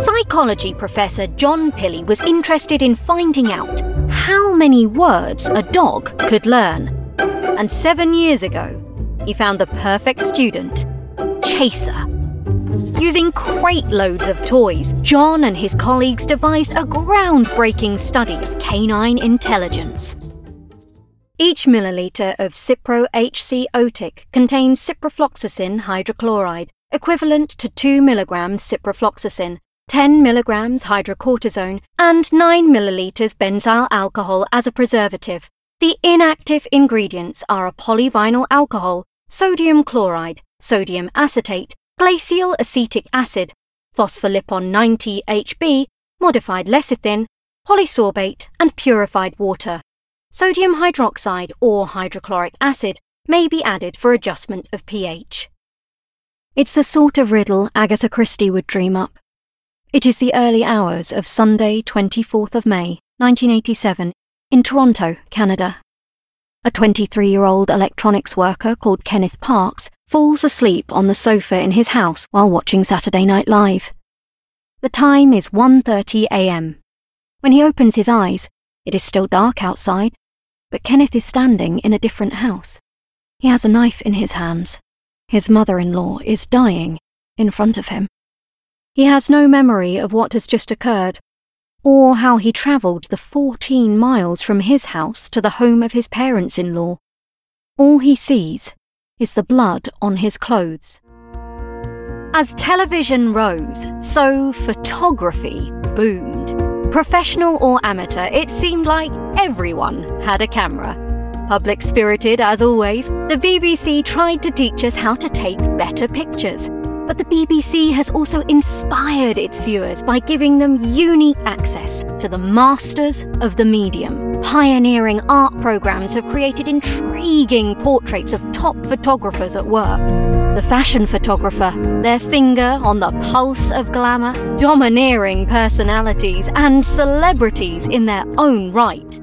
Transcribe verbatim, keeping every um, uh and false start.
Psychology professor John Pilley was interested in finding out how many words a dog could learn. And seven years ago, he found the perfect student, Chaser. Using crate loads of toys, John and his colleagues devised a groundbreaking study of canine intelligence. Each milliliter of Cipro H C Otic contains ciprofloxacin hydrochloride, equivalent to two milligrams ciprofloxacin, ten milligrams hydrocortisone, and nine milliliters benzyl alcohol as a preservative. The inactive ingredients are a polyvinyl alcohol, sodium chloride, sodium acetate, glacial acetic acid, phospholipon ninety H B, modified lecithin, polysorbate, and purified water. Sodium hydroxide or hydrochloric acid may be added for adjustment of pH. It's the sort of riddle Agatha Christie would dream up. It is the early hours of Sunday, twenty-fourth of May, nineteen eighty-seven, in Toronto, Canada. A twenty-three-year-old electronics worker called Kenneth Parks falls asleep on the sofa in his house while watching Saturday Night Live. The time is one thirty a m. When he opens his eyes, it is still dark outside, but Kenneth is standing in a different house. He has a knife in his hands. His mother-in-law is dying in front of him. He has no memory of what has just occurred, or how he travelled the fourteen miles from his house to the home of his parents-in-law. All he sees is the blood on his clothes. As television rose, so photography boomed. Professional or amateur, it seemed like everyone had a camera. Public-spirited as always, the B B C tried to teach us how to take better pictures. But the B B C has also inspired its viewers by giving them unique access to the masters of the medium. Pioneering art programmes have created intriguing portraits of top photographers at work. The fashion photographer, their finger on the pulse of glamour, domineering personalities and celebrities in their own right.